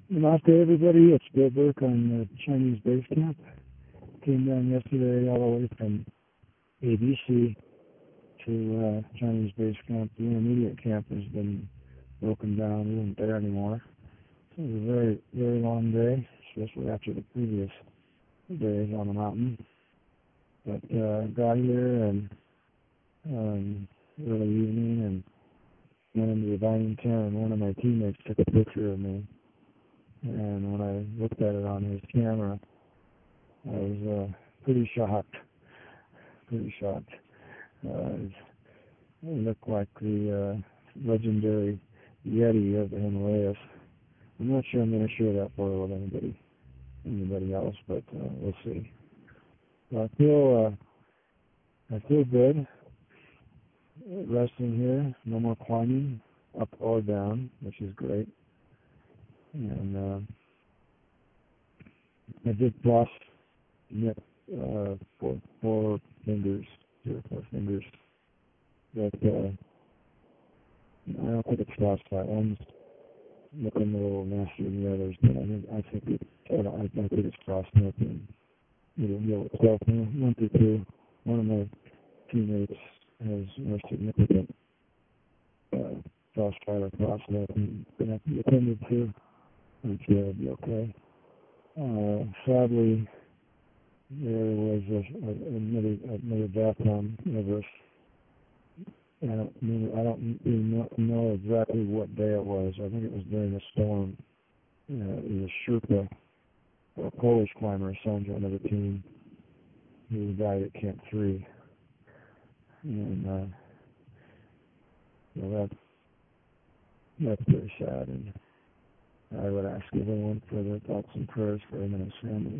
Namaste, everybody. It's Bill Burke on the Chinese base camp. Came down yesterday all the way from ABC to Chinese base camp. The intermediate camp has been broken down. We isn't there anymore. It was a very, very long day, especially after the previous days on the mountain. But got here and early evening and went into the dining tent, and one of my teammates took a picture of me. And when I looked at it on his camera, I was pretty shocked. It looked like the legendary Yeti of the Himalayas. I'm not sure I'm going to share that photo with anybody else, but we'll see. So I feel good. Resting here, no more climbing up or down, which is great. And I did floss four fingers, 4 fingers. But I don't think it's frostbite. One's looking a little nastier than the others, but I think it's frostbite. And it'll heal itself. One through two. One of my teammates has more significant frostbite or frostbite and going to have to be attended to. I'm sure it'll be okay. Sadly, there was another death on Everest. I don't even know exactly what day it was. I think it was during a storm. It was a Sherpa, a Polish climber assigned to another team who died at Camp 3. And that's very sad. And I would ask everyone for their thoughts and prayers for him and his family.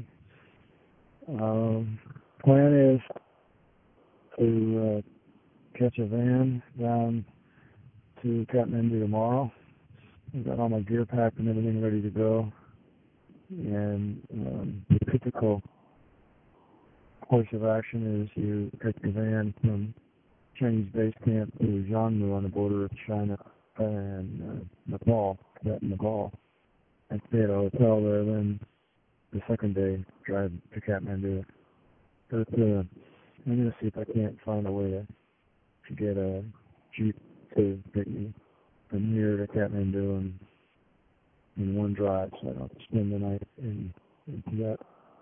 Plan is to catch a van down to Kathmandu tomorrow. I've got all my gear packed and everything ready to go. And the typical course of action is you take the van from Chinese base camp to Xiangmu on the border of China and Nepal, Tibet and Nepal. And stay at a hotel there, then the second day drive to Kathmandu. But I'm going to see if I can't find a way to get a Jeep to take me from here to Kathmandu in one drive, so I don't have to spend the night in Tibet.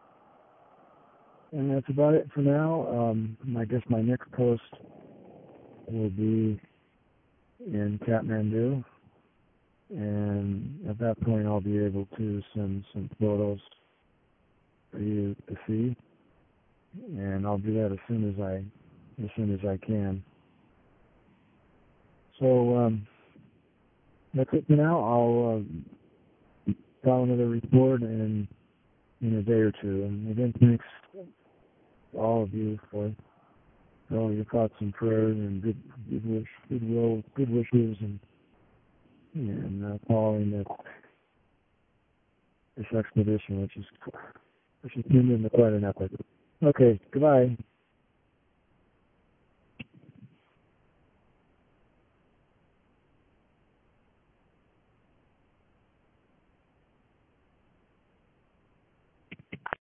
And that's about it for now. I guess my next post will be in Kathmandu. And at that point, I'll be able to send some photos for you to see, and I'll do that as soon as I can. So that's it for now. I'll file another report in a day or two. And again, thanks to all of you for all your thoughts and prayers and good wishes and following this expedition, which has turned into quite an epic. Okay, goodbye.